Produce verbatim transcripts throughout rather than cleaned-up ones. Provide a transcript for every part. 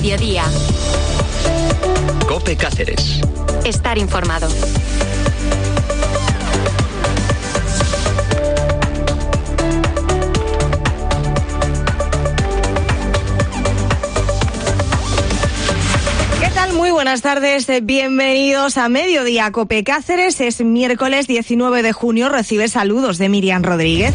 mediodía. COPE Cáceres. Estar informado. Muy buenas tardes, bienvenidos a Mediodía COPE Cáceres. Es miércoles diecinueve de junio, recibe saludos de Miriam Rodríguez.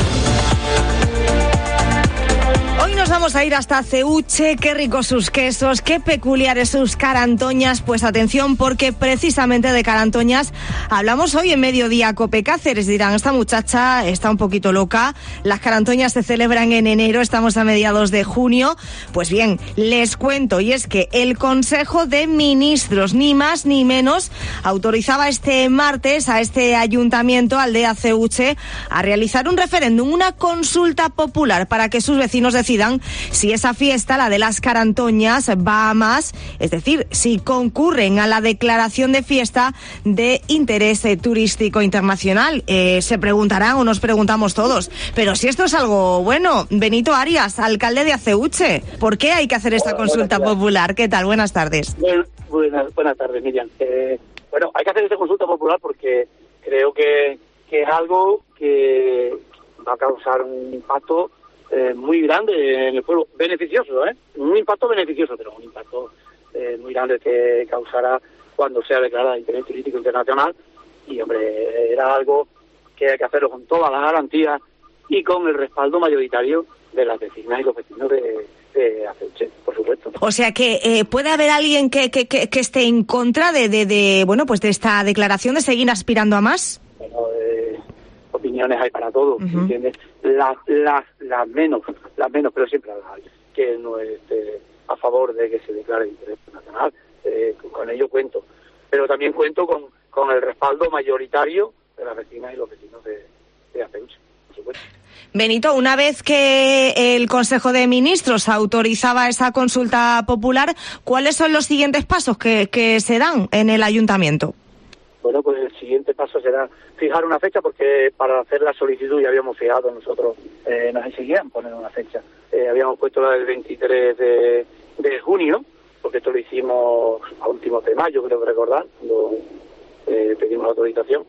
Vamos a ir hasta Ceuche. Qué ricos sus quesos, qué peculiares sus carantoñas. Pues atención, porque precisamente de carantoñas hablamos hoy en Mediodía COPE Cáceres. Dirán, esta muchacha está un poquito loca. Las carantoñas se celebran en enero, estamos a mediados de junio. Pues bien, les cuento, y es que el Consejo de Ministros, ni más ni menos, autorizaba este martes a este ayuntamiento, Aldea Ceuche, a realizar un referéndum, una consulta popular para que sus vecinos decidan si esa fiesta, la de las carantoñas, va a más, es decir, si concurren a la declaración de fiesta de interés eh, turístico internacional. Eh, se preguntarán o nos preguntamos todos, pero si esto es algo bueno. Benito Arias, alcalde de Aceuche, ¿por qué hay que hacer esta Hola, consulta popular? ¿Qué tal? Buenas tardes. Bueno, buenas, buenas tardes, Miriam. Eh, bueno, hay que hacer esta consulta popular porque creo que, que es algo que va a causar un impacto Eh, muy grande en el pueblo, beneficioso, ¿eh? Un impacto beneficioso, pero un impacto eh, muy grande que causará cuando sea declarada de interés turístico internacional. Y, hombre, era algo que hay que hacerlo con todas las garantías y con el respaldo mayoritario de las vecinas y los vecinos de, de Aceuche, por supuesto. O sea que eh, puede haber alguien que, que, que, que esté en contra de, de, de, bueno, pues de esta declaración, de seguir aspirando a más. Bueno, eh, opiniones hay para todo, Uh-huh. ¿entiendes? Las, las, las menos, las menos, pero siempre hay que no esté a favor de que se declare de interés nacional. Eh, con ello cuento, pero también cuento con, con el respaldo mayoritario de las vecinas y los vecinos de, de Aceuche, por supuesto. Benito, una vez que el Consejo de Ministros autorizaba esa consulta popular, ¿cuáles son los siguientes pasos que, que se dan en el ayuntamiento? Bueno, pues el siguiente paso será fijar una fecha, porque para hacer la solicitud ya habíamos fijado nosotros, eh, nos exigían poner una fecha. Eh, habíamos puesto la del veintitrés de, de junio, porque esto lo hicimos a últimos de mayo, creo que recordar, cuando eh, pedimos la autorización.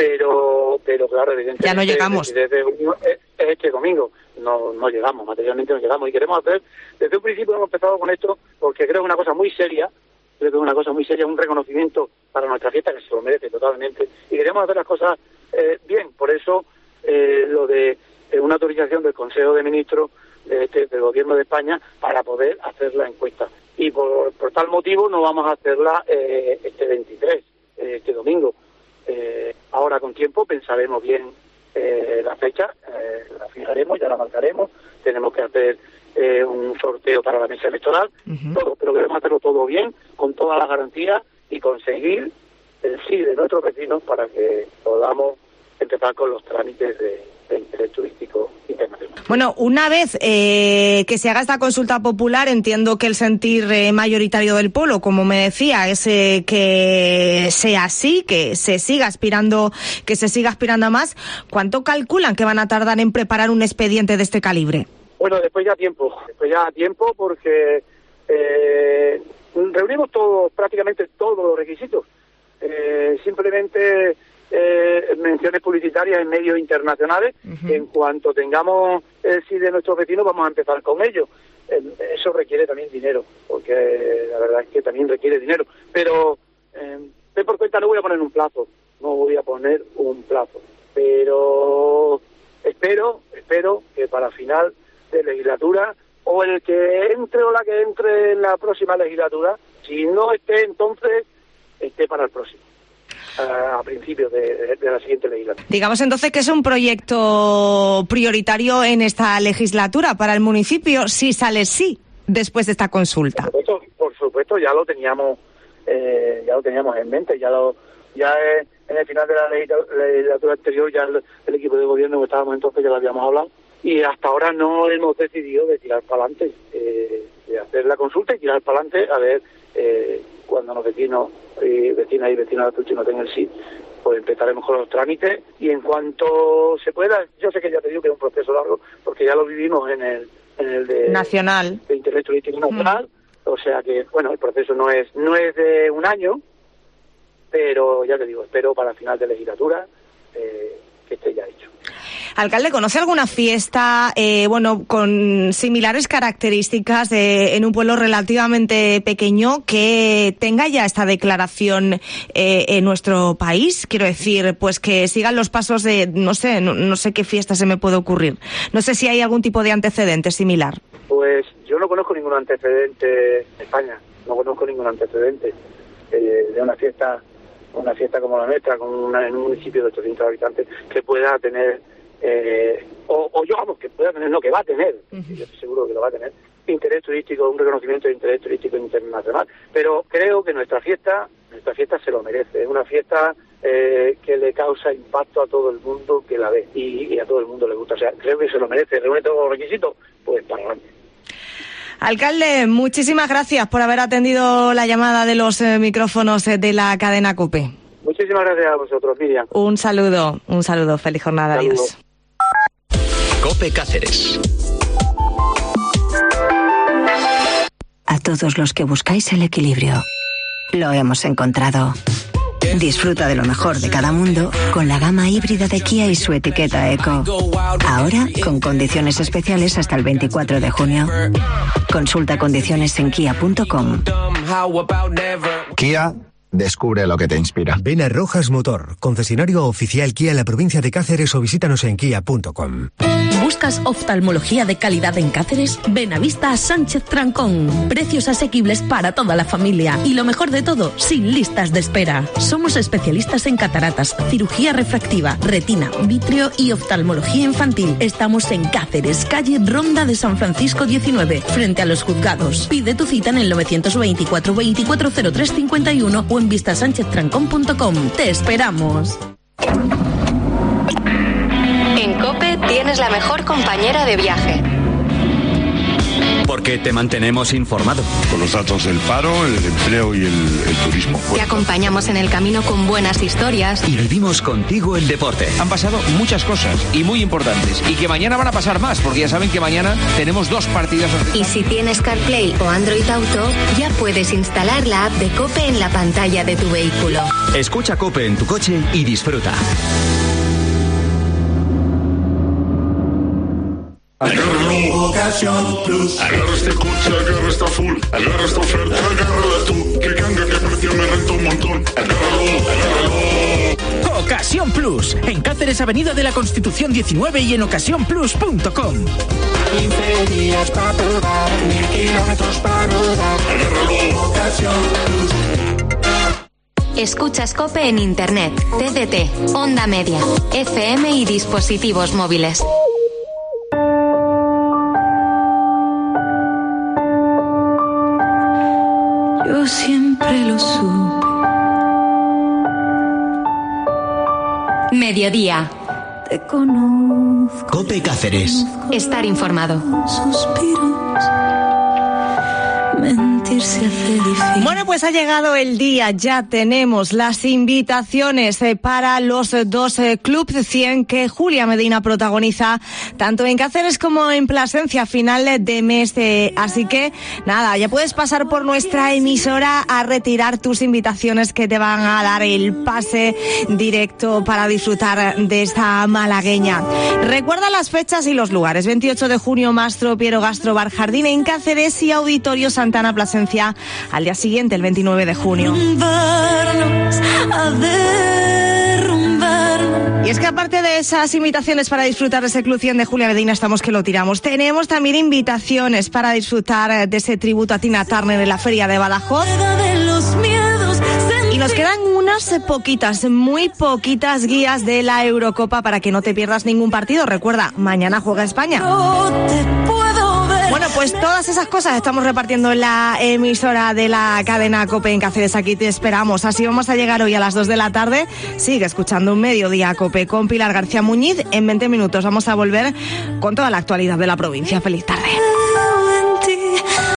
Pero, pero claro, evidentemente, ya no llegamos. El veintitrés de junio es, es este domingo. No, no llegamos, materialmente no llegamos. Y queremos hacer, desde un principio hemos empezado con esto, porque creo que es una cosa muy seria, creo que es una cosa muy seria, un reconocimiento para nuestra fiesta que se lo merece totalmente, y queremos hacer las cosas eh, bien. Por eso eh, lo de eh, una autorización del Consejo de Ministros de este, del Gobierno de España para poder hacer la encuesta, y por, por tal motivo no vamos a hacerla eh, este veintitrés, eh, este domingo. Eh, ahora con tiempo pensaremos bien eh, la fecha, eh, la fijaremos, ya la marcaremos. Tenemos que hacer eh, un sorteo para la mesa electoral, uh-huh. todo, pero queremos hacerlo todo bien, con todas las garantías, y conseguir el sí de nuestros vecinos para que podamos empezar con los trámites de, de interés turístico internacional. Bueno, una vez eh, que se haga esta consulta popular, entiendo que el sentir eh, mayoritario del pueblo, como me decía, es eh, que sea así, que se siga aspirando, que se siga aspirando a más. ¿Cuánto calculan que van a tardar en preparar un expediente de este calibre? Bueno, después ya tiempo, después ya tiempo porque eh, reunimos todos, prácticamente todos los requisitos. Eh, simplemente eh, menciones publicitarias en medios internacionales. Uh-huh. En cuanto tengamos el sí de nuestros vecinos, vamos a empezar con ellos. Eh, eso requiere también dinero, porque la verdad es que también requiere dinero. Pero, eh, ten por cuenta, no voy a poner un plazo, no voy a poner un plazo. Pero espero, espero que para final de legislatura, o el que entre o la que entre en la próxima legislatura, si no esté, entonces esté para el próximo, a, a principios de, de, de la siguiente legislatura. Digamos entonces que es un proyecto prioritario en esta legislatura para el municipio, si sale sí después de esta consulta. Por supuesto, por supuesto ya lo teníamos, eh, ya lo teníamos en mente, ya lo, ya eh, en el final de la legislatura anterior ya el, el equipo de gobierno que estábamos entonces ya lo habíamos hablado, y hasta ahora no hemos decidido de tirar para adelante, eh, de hacer la consulta y tirar para adelante a ver eh, cuando los vecinos y vecinas y vecinos de Aceuche no tengan el sí, pues empezaremos con los trámites, y en cuanto se pueda, yo sé que ya te digo que es un proceso largo, porque ya lo vivimos en el, en el de nacional de interés turístico nacional, mm. O sea que, bueno, el proceso no es no es de un año, pero ya te digo, espero para final de legislatura eh, que esté ya hecho. Alcalde, ¿conoce alguna fiesta, eh, bueno, con similares características eh, en un pueblo relativamente pequeño que tenga ya esta declaración eh, en nuestro país? Quiero decir, pues que sigan los pasos de, no sé, no, no sé qué fiesta se me puede ocurrir. No sé si hay algún tipo de antecedente similar. Pues yo no conozco ningún antecedente en España, no conozco ningún antecedente eh, de una fiesta una fiesta como la nuestra, con una, en un municipio de ochocientos habitantes, que pueda tener, eh, o, o yo vamos, que pueda tener, no, que va a tener, uh-huh. Yo estoy seguro que lo va a tener, interés turístico, un reconocimiento de interés turístico internacional, pero creo que nuestra fiesta, nuestra fiesta se lo merece, es una fiesta eh, que le causa impacto a todo el mundo que la ve, y, y a todo el mundo le gusta, o sea, creo que se lo merece, reúne todos los requisitos, pues para adelante. Alcalde, muchísimas gracias por haber atendido la llamada de los eh, micrófonos eh, de la cadena COPE. Muchísimas gracias a vosotros, Miriam. Un saludo, un saludo, feliz jornada, Saludo. Adiós. COPE Cáceres. A todos los que buscáis el equilibrio, lo hemos encontrado. Disfruta de lo mejor de cada mundo con la gama híbrida de Kia y su etiqueta Eco. Ahora con condiciones especiales hasta el veinticuatro de junio. Consulta condiciones en kia punto com. Kia, descubre lo que te inspira. Ven a Rojas Motor, concesionario oficial Kia en la provincia de Cáceres, o visítanos en kia punto com. ¿Buscas oftalmología de calidad en Cáceres? Ven a Vista Sánchez Trancón. Precios asequibles para toda la familia. Y lo mejor de todo, sin listas de espera. Somos especialistas en cataratas, cirugía refractiva, retina, vitrio y oftalmología infantil. Estamos en Cáceres, calle Ronda de San Francisco diecinueve, frente a los juzgados. Pide tu cita en el novecientos veinticuatro veinticuatro cero tres cincuenta y uno o en vista sánchez trancón punto com. ¡Te esperamos! En COPE tienes la mejor compañera de viaje. Porque te mantenemos informado. Con los datos del paro, el empleo y el, el turismo. Te acompañamos en el camino con buenas historias. Y vivimos contigo el deporte. Han pasado muchas cosas y muy importantes. Y que mañana van a pasar más, porque ya saben que mañana tenemos dos partidas. Y si tienes CarPlay o Android Auto, ya puedes instalar la app de COPE en la pantalla de tu vehículo. Escucha COPE en tu coche y disfruta. Agárralo, Ocasión Plus. Agarra este coche, agarra esta full. Agarra esta oferta, agárrala tú. Que ganga, que precio me renta un montón. Agárralo, agárralo. Ocasión Plus. En Cáceres, Avenida de la Constitución diecinueve y en ocasión plus punto com. quince días para probar, mil kilómetros para rodar. Agárralo, Ocasión Plus. Escuchas COPE en Internet, T D T, Onda Media, F M y dispositivos móviles. Yo siempre lo supe. Mediodía. Te conozco. COPE Cáceres. Estar informado. Suspiros. Mentir se hace difícil. Bueno, pues ha llegado el día, ya tenemos las invitaciones eh, para los eh, dos eh, Club cien que Julia Medina protagoniza tanto en Cáceres como en Plasencia a final de mes. Eh, así que nada, ya puedes pasar por nuestra emisora a retirar tus invitaciones que te van a dar el pase directo para disfrutar de esta malagueña. Recuerda las fechas y los lugares: veintiocho de junio, Mastro Piero Gastro Bar Jardín en Cáceres y Auditorio Santana Plasencia al día siguiente, el veintinueve de junio. Y es que aparte de esas invitaciones para disfrutar de ese Club cien de Julia Medina, estamos que lo tiramos. Tenemos también invitaciones para disfrutar de ese tributo a Tina Turner en la Feria de Badajoz. Y nos quedan unas poquitas, muy poquitas guías de la Eurocopa para que no te pierdas ningún partido. Recuerda, mañana juega España. Bueno, pues todas esas cosas estamos repartiendo en la emisora de la cadena COPE en Cáceres. Aquí te esperamos. Así vamos a llegar hoy a las dos de la tarde. Sigue escuchando un Mediodía COPE con Pilar García Muñiz. En veinte minutos vamos a volver con toda la actualidad de la provincia. Feliz tarde.